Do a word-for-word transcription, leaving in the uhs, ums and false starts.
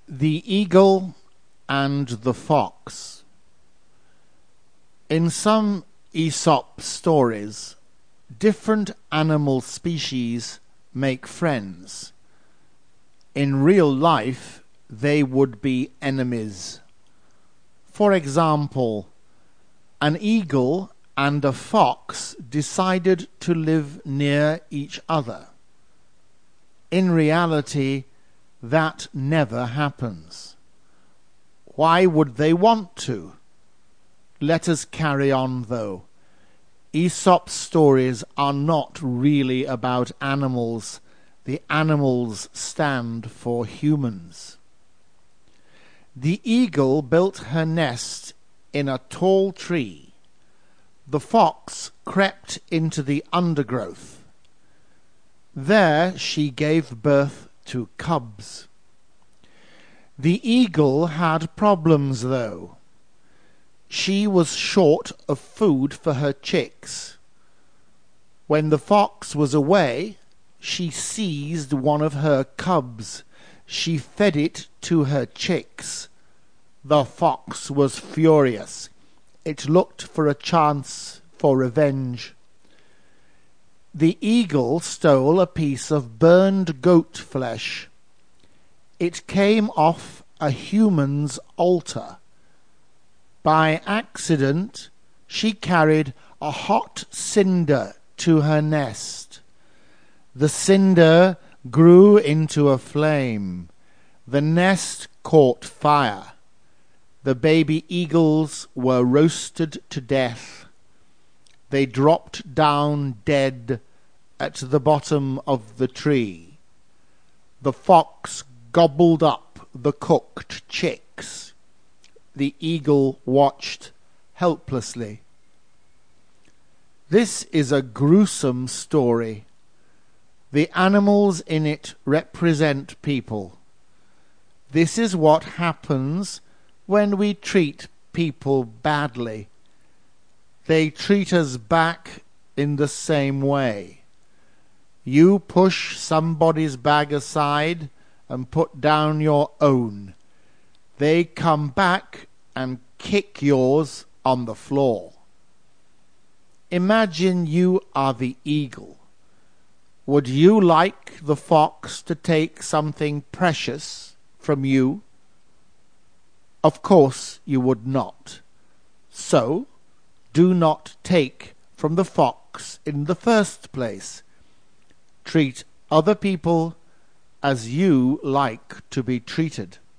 The Eagle and the Fox. In some Aesop stories, different animal species make friends. In real life, they would be enemies. For example, an eagle and a fox decided to live near each other. In reality, that never happens. Why would they want to? Let us carry on, though. Aesop's stories are not really about animals. The animals stand for humans. The eagle built her nest in a tall tree. The fox crept into the undergrowth. There she gave birth to cubs. The eagle had problems, though. She was short of food for her chicks. When the fox was away, she seized one of her cubs. She fed it to her chicks. The fox was furious. It looked for a chance for revenge. The eagle stole a piece of burned goat flesh. It came off a human's altar. By accident, she carried a hot cinder to her nest. The cinder grew into a flame. The nest caught fire. The baby eagles were roasted to death. They dropped down dead at the bottom of the tree. The fox gobbled up the cooked chicks. The eagle watched helplessly. This is a gruesome story. The animals in it represent people. This is what happens when we treat people badly. They treat us back in the same way. You push somebody's bag aside and put down your own. They come back and kick yours on the floor. Imagine you are the eagle. Would you like the fox to take something precious from you? Of course you would not. So, do not take from the fox in the first place. Treat other people as you like to be treated.